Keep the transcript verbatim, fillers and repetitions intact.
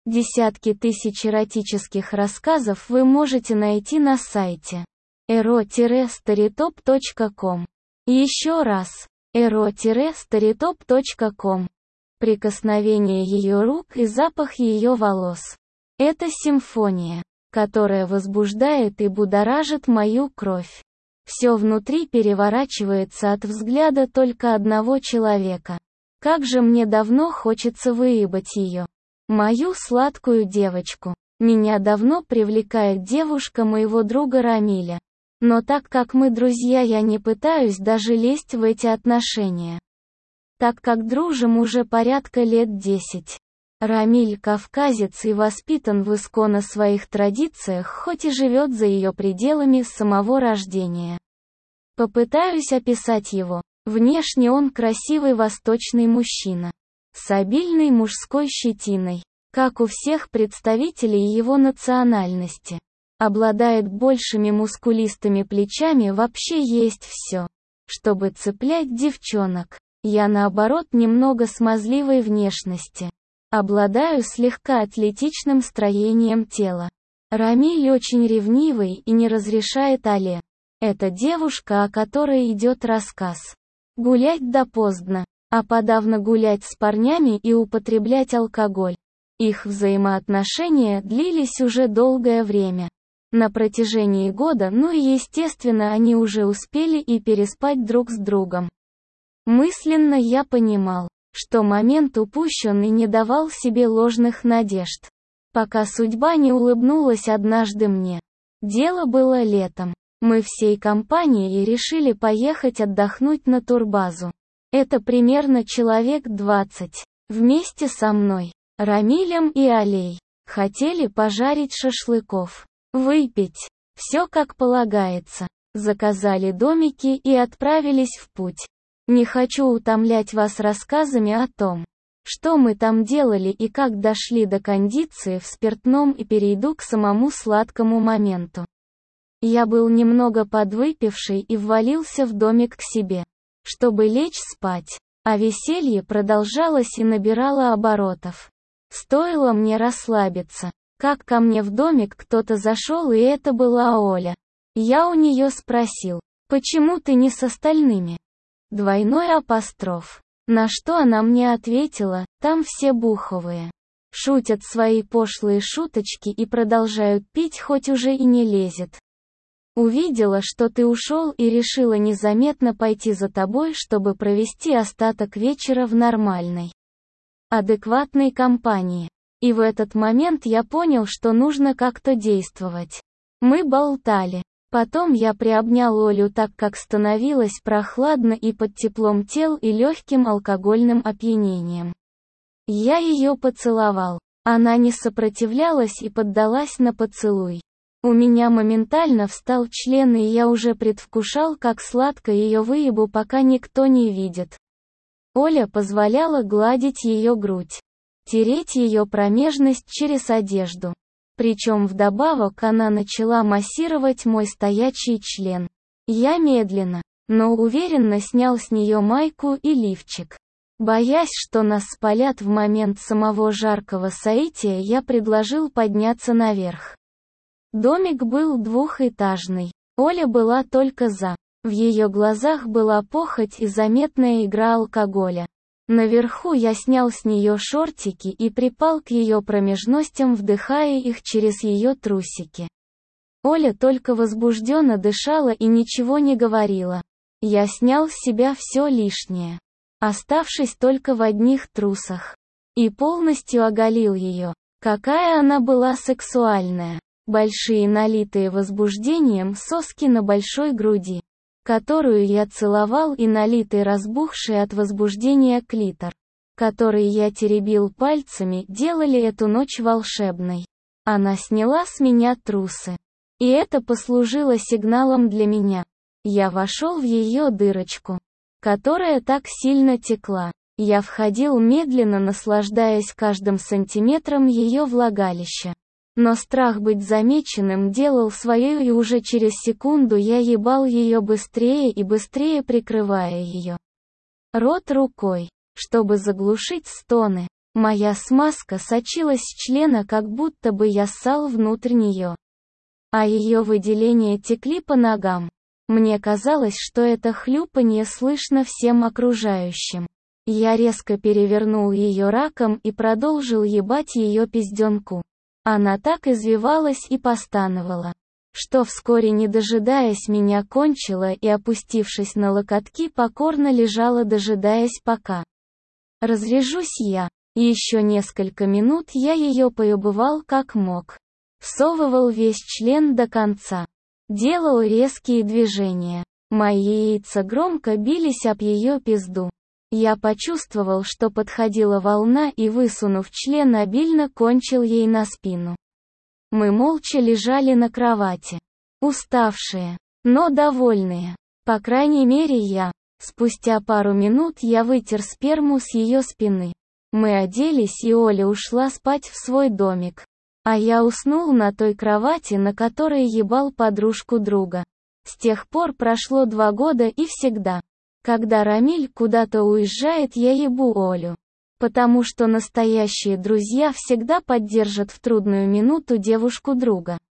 Десятки тысяч эротических рассказов вы можете найти на сайте эро старитоп точка ком. Еще раз, эро старитоп точка ком. Прикосновение ее рук и запах ее волос. Это симфония, которая возбуждает и будоражит мою кровь. Все внутри переворачивается от взгляда только одного человека. Как же мне давно хочется выебать ее. Мою сладкую девочку. Меня давно привлекает девушка моего друга Рамиля. Но так как мы друзья, я не пытаюсь даже лезть в эти отношения. Так как дружим уже порядка лет десять. Рамиль кавказец и воспитан в исконно своих традициях, хоть и живет за ее пределами с самого рождения. Попытаюсь описать его. Внешне он красивый восточный мужчина. С обильной мужской щетиной, как у всех представителей его национальности. Обладает большими мускулистыми плечами, вообще есть все, чтобы цеплять девчонок. Я наоборот немного смазливой внешности. Обладаю слегка атлетичным строением тела. Рамиль очень ревнивый и не разрешает Але. Это девушка, о которой идет рассказ. Гулять допоздна, а подавно гулять с парнями и употреблять алкоголь. Их взаимоотношения длились уже долгое время. На протяжении года, ну и естественно они уже успели и переспать друг с другом. Мысленно я понимал, что момент упущен и не давал себе ложных надежд. Пока судьба не улыбнулась однажды мне. Дело было летом. Мы всей компанией решили поехать отдохнуть на турбазу. Это примерно человек двадцать. Вместе со мной, Рамилем и Алей. Хотели пожарить шашлыков. Выпить. Все как полагается. Заказали домики и отправились в путь. Не хочу утомлять вас рассказами о том, что мы там делали и как дошли до кондиции в спиртном, и перейду к самому сладкому моменту. Я был немного подвыпивший и ввалился в домик к себе, чтобы лечь спать, а веселье продолжалось и набирало оборотов. Стоило мне расслабиться, как ко мне в домик кто-то зашел, и это была Оля. Я у нее спросил, почему ты не с остальными? Двойной апостроф. На что она мне ответила, там все буховые. Шутят свои пошлые шуточки и продолжают пить, хоть уже и не лезет. Увидела, что ты ушел, и решила незаметно пойти за тобой, чтобы провести остаток вечера в нормальной, адекватной компании. И в этот момент я понял, что нужно как-то действовать. Мы болтали. Потом я приобнял Олю, так как становилось прохладно и под теплом тел и легким алкогольным опьянением. Я ее поцеловал. Она не сопротивлялась и поддалась на поцелуй. У меня моментально встал член, и я уже предвкушал, как сладко ее выебу, пока никто не видит. Оля позволяла гладить ее грудь, тереть ее промежность через одежду. Причем вдобавок она начала массировать мой стоячий член. Я медленно, но уверенно снял с нее майку и лифчик. Боясь, что нас спалят в момент самого жаркого соития, я предложил подняться наверх. Домик был двухэтажный. Оля была только за. В ее глазах была похоть и заметная игра алкоголя. Наверху я снял с нее шортики и припал к ее промежностям, вдыхая их через ее трусики. Оля только возбужденно дышала и ничего не говорила. Я снял с себя все лишнее, оставшись только в одних трусах. И полностью оголил ее. Какая она была сексуальная. Большие, налитые возбуждением соски на большой груди, которую я целовал, и налитый, разбухший от возбуждения клитор, который я теребил пальцами, делали эту ночь волшебной. Она сняла с меня трусы. И это послужило сигналом для меня. Я вошел в ее дырочку, которая так сильно текла. Я входил медленно, наслаждаясь каждым сантиметром ее влагалища. Но страх быть замеченным делал свое, и уже через секунду я ебал ее быстрее и быстрее, прикрывая ее рот рукой, чтобы заглушить стоны. Моя смазка сочилась с члена, как будто бы я ссал внутрь нее. А ее выделения текли по ногам. Мне казалось, что это хлюпанье слышно всем окружающим. Я резко перевернул ее раком и продолжил ебать ее пизденку. Она так извивалась и постановала, что вскоре, не дожидаясь меня, кончила и, опустившись на локотки, покорно лежала, дожидаясь, пока разрежусь я. Еще несколько минут я ее поебывал как мог. Всовывал весь член до конца. Делал резкие движения. Мои яйца громко бились об ее пизду. Я почувствовал, что подходила волна, и, высунув член, обильно кончил ей на спину. Мы молча лежали на кровати. Уставшие, но довольные. По крайней мере я. Спустя пару минут я вытер сперму с ее спины. Мы оделись, и Оля ушла спать в свой домик. А я уснул на той кровати, на которой ебал подружку друга. С тех пор прошло два года, и всегда, когда Рамиль куда-то уезжает, я ебу Олю. Потому что настоящие друзья всегда поддержат в трудную минуту девушку друга.